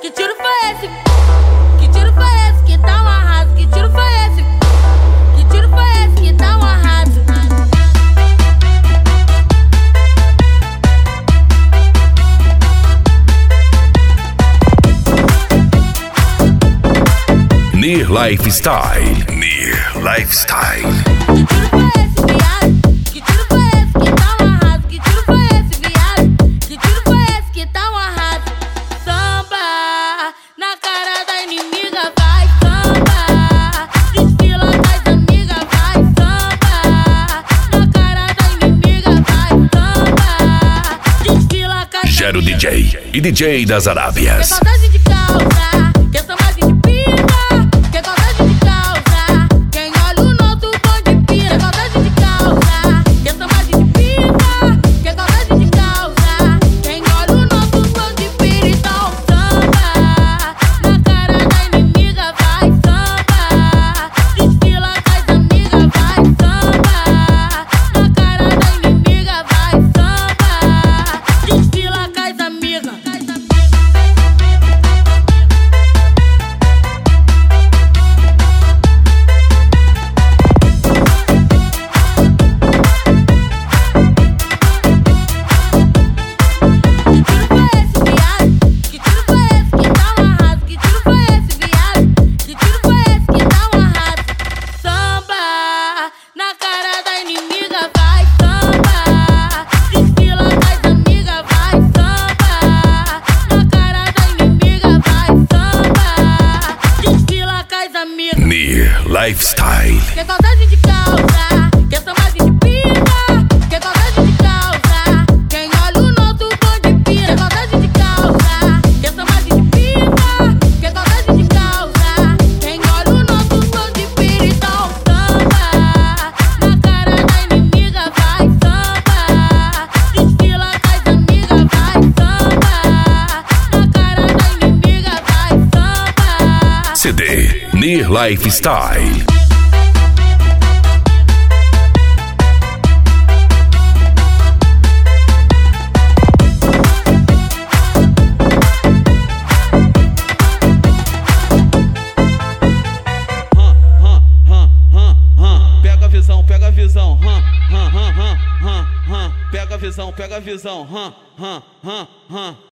Que tiro foi esse? Que tiro foi esse que tá um arraso? Que tiro foi esse? Que tiro foi esse que tá um arraso? Nir Lifestyle. Nir Lifestyle. Que tiro foi esse, viado? Que tiro foi esse que tá um arraso? Que tiro foi esse, viado? Que tiro foi esse que tá um arraso? Samba na cara da inimiga, vai samba. Desfila com as amigas, vai samba. Na cara da inimiga, vai samba. Desfila com as Gero amigas. DJ e DJ das Quer Arábias. saudade de causa, quer saudade de pica, quer saudade de causa. Quem olha o nosso bonde pira. Quer saudade de causa, quer saudade de pica, quer saudade de causa. Quem olha o nosso bonde pira. Então samba na cara da inimiga, vai samba. Desfila com as amigas, vai samba. Na cara da inimiga, vai samba. Desfila com as amigas. Que tiro foi esse, viado? Que tiro foi esse que tá um arraso? Que tiro foi esse, viado? Que tiro foi esse que tá um arraso? Samba na cara da inimiga, vai samba. Desfila com as amigas, vai samba. Na cara da inimiga, vai samba. Desfila com as amigas. Nir Lifestyle. Quer saudade de causa, quer saudade de pica, quer saudade de causa. Quem olha o nosso bonde pira. Quer saudade de causa, quer saudade de pica, quer saudade de causa. Quem olha o nosso bonde pira. Então samba na cara da inimiga, vai samba. Desfila com as amigas, vai samba. Na cara da inimiga, vai samba. CD Nir Lifestyle. Pega a visão, pega a visão, pega a visão, pega a visão,